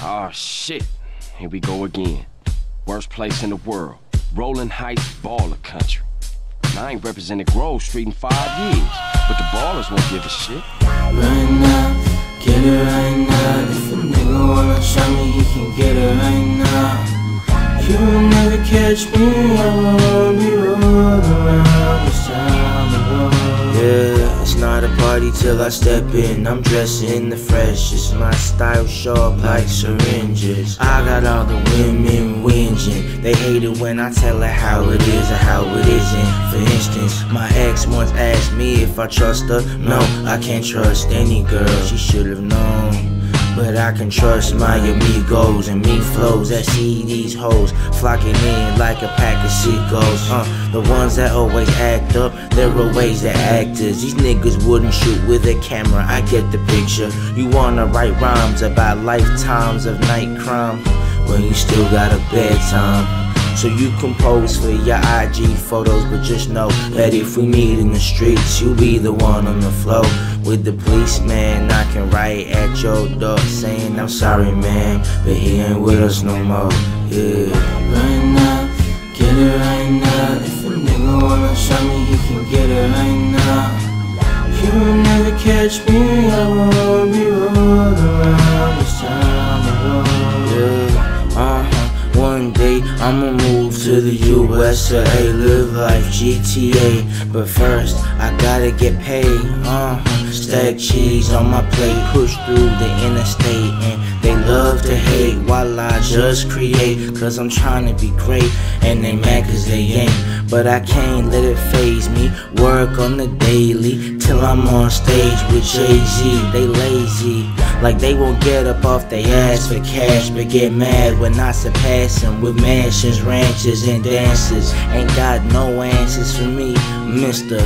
Oh shit, here we go again. Worst place in the world, Rolling Heights baller country. And I ain't represented Grove Street in 5 years, but the ballers won't give a shit. Right now, get it right now. If a nigga wanna show me, he can get it right now. You will never catch me, I won't be rolling around this time alone. Yeah, it's not a party till I step in. I'm dressing the freshest, my style sharp like syringes. I got all the women whinging. They hate it when I tell her how it is or how it isn't. For instance, my ex once asked me if I trust her. No, I can't trust any girl, she should've known. But I can trust my amigos and me flows that see these hoes flocking in like a pack of sickos. The ones that always act up, they're always the actors. These niggas wouldn't shoot with a camera, I get the picture. You wanna write rhymes about lifetimes of night crime, well you still got a bedtime. So you can pose for your IG photos, but just know that if we meet in the streets, you'll be the one on the floor. With the policeman knocking right at your door saying, I'm sorry man, but he ain't with us no more, yeah. Right now, get it right now. If a nigga wanna show me, he can get it right now. You will never catch me, I won't be rolling around this time alone, yeah. One day I'ma move to the USA, live life GTA. But first I gotta get paid, stack cheese on my plate, push through the interstate. And they love to hate while I just create, cause I'm trying to be great and they mad cause they ain't. But I can't let it faze me, work on the daily till I'm on stage with Jay-Z. They lazy, like they won't get up off their ass for cash, but get mad when I surpass them with mansions, ranches, and dances. Ain't got no answers for me, Mr.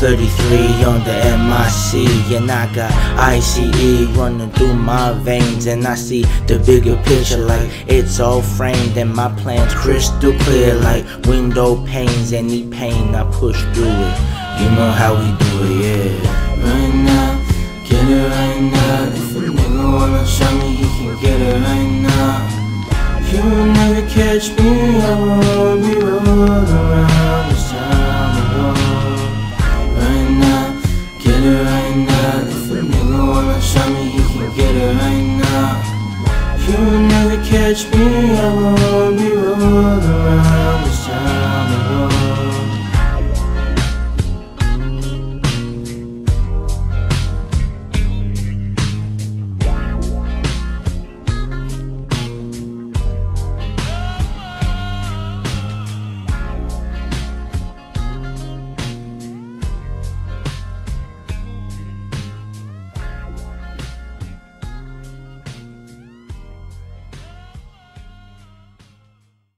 33 on the MIC. And I got ICE running through my veins, and I see the bigger picture like it's all framed. And my plans crystal clear like window panes. Any pain I push through it, you know how we do it, yeah. Right now, get it right now. If a nigga wanna show me, he can get it right now. You will never catch me, I won't be rolling around this time alone. Right now, get it right now. If a nigga wanna show me, he can get it right now. You will never catch me, I won't